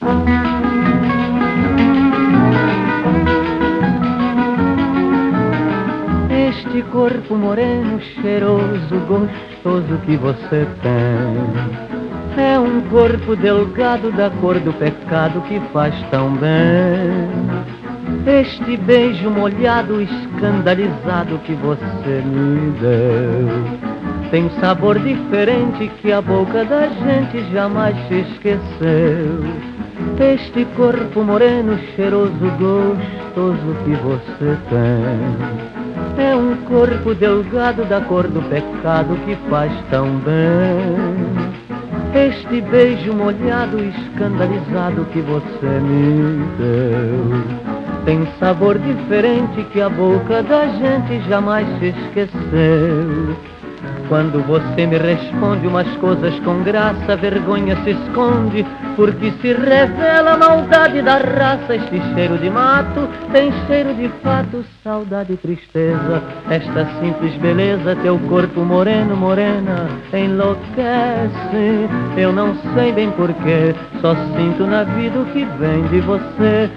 Este corpo moreno, cheiroso, gostoso que você tem, é um corpo delgado da cor do pecado que faz tão bem. Este beijo molhado, escandalizado que você me deu, tem um sabor diferente que a boca da gente jamais se esqueceu. Este corpo moreno, cheiroso, gostoso que você tem, é um corpo delgado da cor do pecado que faz tão bem. Este beijo molhado, escandalizado que você me deu, tem sabor diferente que a boca da gente jamais se esqueceu. Quando você me responde umas coisas com graça, a vergonha se esconde, porque se revela a maldade da raça. Este cheiro de mato tem cheiro de fato, saudade e tristeza. Esta simples beleza, teu corpo moreno, morena, enlouquece. Eu não sei bem porquê, só sinto na vida o que vem de você.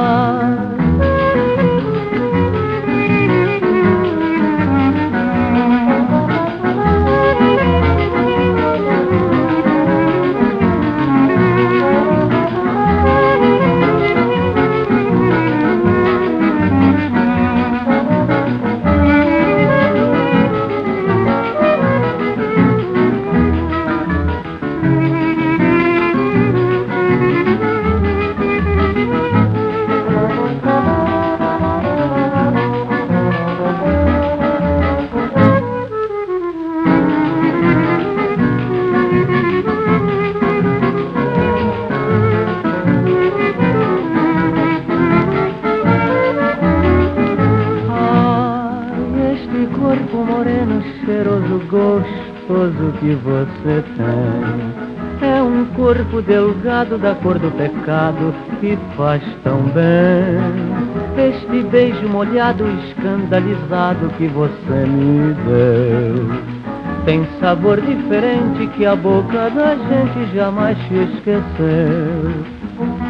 Corpo moreno, cheiroso, gostoso que você tem, é um corpo delgado da cor do pecado que faz tão bem. Este beijo molhado, escandalizado que você me deu, tem sabor diferente que a boca da gente jamais se esqueceu.